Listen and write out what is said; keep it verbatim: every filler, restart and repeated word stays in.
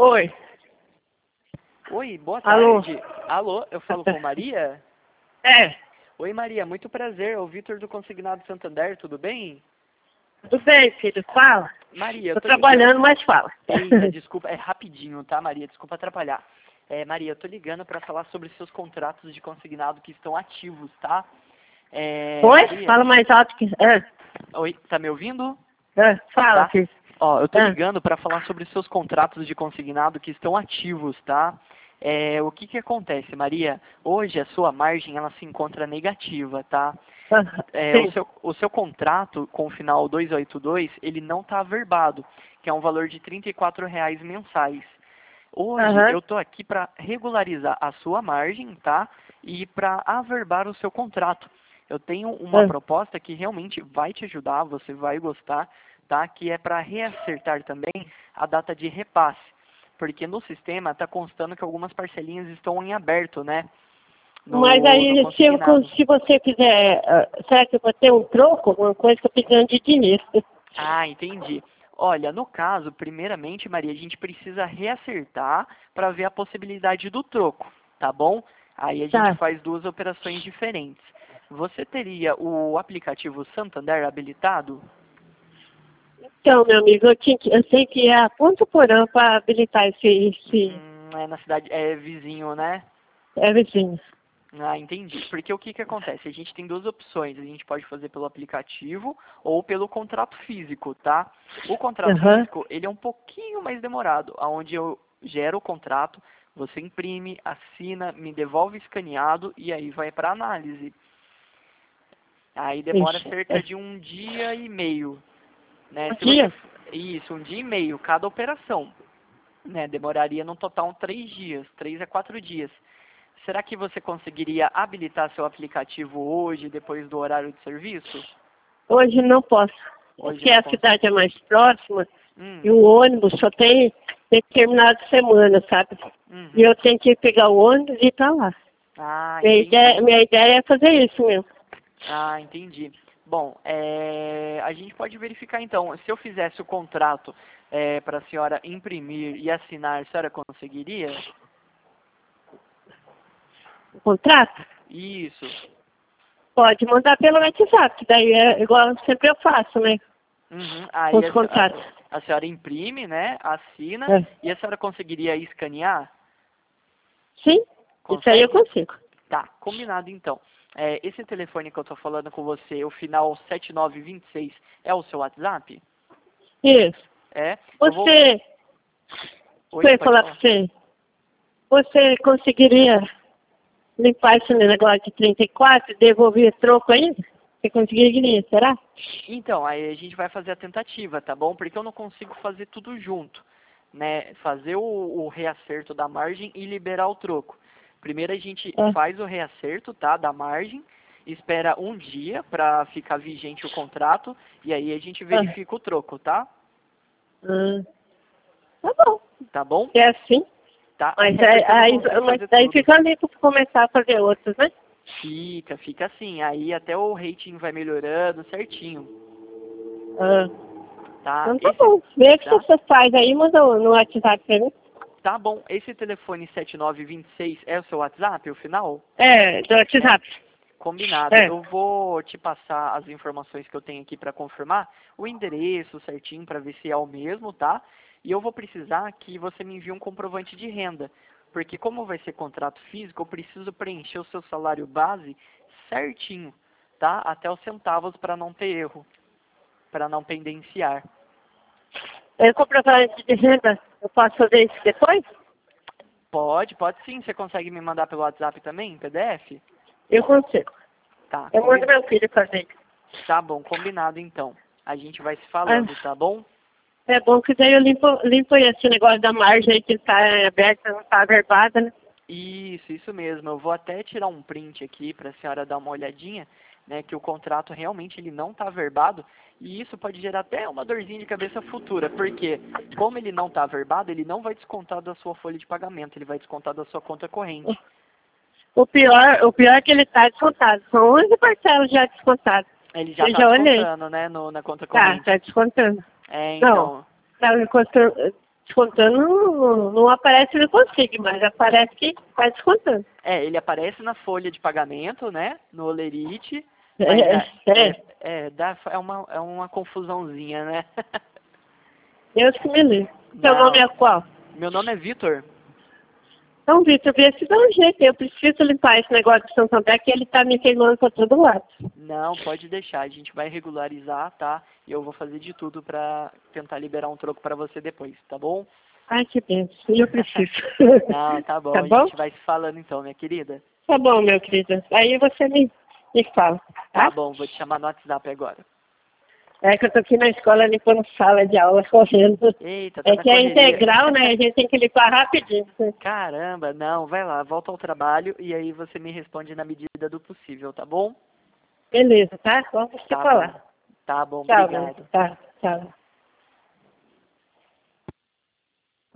Oi. Oi, boa Alô? tarde. Alô, eu falo com Maria? É, Oi, Maria, muito prazer. É o Vitor do Consignado Santander, tudo bem? tudo bem, filho? Fala. Maria, eu Tô tô trabalhando, ligando... mas fala. Eita, desculpa, é rapidinho, tá, Maria? Desculpa atrapalhar. É, Maria, eu tô ligando para falar sobre seus contratos de consignado que estão ativos, tá? É, Oi? Maria... Fala mais alto que... É, Oi, tá me ouvindo? é, fala, Tá? filho. Ó, eu tô É. ligando para falar sobre seus contratos de consignado que estão ativos, tá? É, o que que acontece, Maria? Hoje a sua margem ela se encontra negativa, tá? Ah, É, o, sim. seu, o seu contrato com o final duzentos e oitenta e dois, ele não está averbado, que é um valor de trinta e quatro reais mensais. Hoje Aham. eu estou aqui para regularizar a sua margem, tá? E para averbar o seu contrato. Eu tenho uma Ah, proposta que realmente vai te ajudar, você vai gostar, tá? Que é para reacertar também a data de repasse. Porque no sistema está constando que algumas parcelinhas estão em aberto, né? Mas No, no aí, se, eu, consignado. se você quiser, ah, será que eu vou ter um troco, alguma coisa que eu precisando de dinheiro? Ah, entendi. Olha, no caso, primeiramente, Maria, a gente precisa reacertar para ver a possibilidade do troco, tá bom? Aí a gente Tá. faz duas operações diferentes. Você teria o aplicativo Santander habilitado? Então, meu amigo, eu, tinha que, eu sei que é a Ponto Porã para habilitar esse, esse Hum, é na cidade, é vizinho, né? é vizinho. Ah, entendi. Porque o que que acontece? A gente tem duas opções. A gente pode fazer pelo aplicativo ou pelo contrato físico, tá? O contrato Aham. físico, ele é um pouquinho mais demorado, onde eu gero o contrato, você imprime, assina, me devolve escaneado e aí vai para análise. Aí demora Ixi, é. cerca de um dia e meio, né? Um Se você dia? isso, um dia e meio cada operação, né? Demoraria no total três dias, três a quatro dias. Será que você conseguiria habilitar seu aplicativo hoje, depois do horário de serviço? Hoje não posso. Hoje Porque não a consegue. cidade é mais próxima e Hum, o ônibus só tem determinada semana, sabe? E uhum. eu tenho que pegar o ônibus e ir pra lá. Ah, Minha ideia, entendi. minha ideia é fazer isso mesmo. Ah, entendi. Bom, é, a gente pode verificar então. Se eu fizesse o contrato é, para a senhora imprimir e assinar, a senhora conseguiria? O contrato Isso. pode mandar pelo WhatsApp, que daí é igual sempre eu faço, né? Uhum. Com Aí os a, se- a- contratos. a senhora imprime, né? Assina É. e a senhora conseguiria escanear? Sim, isso aí eu Consegue? consigo. Tá, combinado então. É, esse telefone que eu tô falando com você, o final sete nove dois seis, é o seu WhatsApp? Isso. É? Eu vou... Você, eu Oi, ia pode falar pra falar. você, você conseguiria limpar esse negócio de trinta e quatro e devolver troco ainda? Você conseguiria, será? Então, aí a gente vai fazer a tentativa, tá bom? Porque eu não consigo fazer tudo junto, né? Fazer o, o reacerto da margem e liberar o troco. Primeiro a gente É. faz o reacerto, tá? Da margem, espera um dia para ficar vigente o contrato e aí a gente Ah, verifica o troco, tá? ah, tá bom. Tá bom? É assim. Tá? Mas, É é, porque eu não aí, consigo mas fazer daí tudo. fica ali para começar a fazer outros, né? Fica, fica assim. Aí até o rating vai melhorando certinho, Ah, tá? então tá Esse, bom. Vê o que tá? você faz aí, manda no WhatsApp pra mim. Tá bom. Esse telefone sete nove dois seis é o seu WhatsApp, o final? É, do É? WhatsApp. Combinado. É. Eu vou te passar as informações que eu tenho aqui para confirmar, o endereço certinho para ver se é o mesmo, tá? E eu vou precisar que você me envie um comprovante de renda, porque como vai ser contrato físico, eu preciso preencher o seu salário base certinho, tá? Até os centavos para não ter erro, para não pendenciar. Eu comprovante de renda, eu posso fazer isso depois? Pode, pode sim. Você consegue me mandar pelo WhatsApp também, em P D F? Eu consigo. Tá, Eu mando combi... meu filho fazer. tá bom, combinado então. A gente vai se Ah, falando, tá bom? é bom que daí eu limpo, limpo esse negócio da margem aí que tá aberta, não tá averbada, né? Isso, isso mesmo. Eu vou até tirar um print aqui para a senhora dar uma olhadinha, né, que o contrato realmente ele não está averbado e isso pode gerar até uma dorzinha de cabeça futura, porque como ele não está averbado, ele não vai descontar da sua folha de pagamento, ele vai descontar da sua conta corrente. O pior, o pior é que ele tá descontado. São onze parcelas já descontadas. Ele já Eu está já olhei. descontando, né, no, na conta Tá, corrente. tá descontando. É, Não, então, tá descontando. Descontando não, não aparece no consigo, mas aparece que vai descontando. É, ele aparece na folha de pagamento, né? No Olerite. É, Mas dá, é. é, é, dá, é, uma, é uma confusãozinha, né? Deus que me livre. Seu Não. nome é qual? Meu nome é Vitor. Então, Vitor, vê se dá um jeito. Eu preciso limpar esse negócio de Santo André, que ele tá me queimando por todo lado. Não, pode deixar. A gente vai regularizar, tá? E eu vou fazer de tudo pra tentar liberar um troco pra você depois, tá bom? Ai, que benção. Eu preciso. Não, tá bom. Tá A bom? gente vai se falando então, minha querida. Tá bom, meu querido. Aí você me, me fala, Tá tá? bom, vou te chamar no WhatsApp agora. É que eu tô aqui na escola limpando sala de aula, correndo. Eita, tá É na que é correria. integral, né? A gente tem que limpar rapidinho. Caramba, não, vai lá, volta ao trabalho e aí você me responde na medida do possível, tá bom? Beleza, tá? Vamos se Tá falar. bom. Tá bom, Tchau, meu. obrigado. Tá, tchau.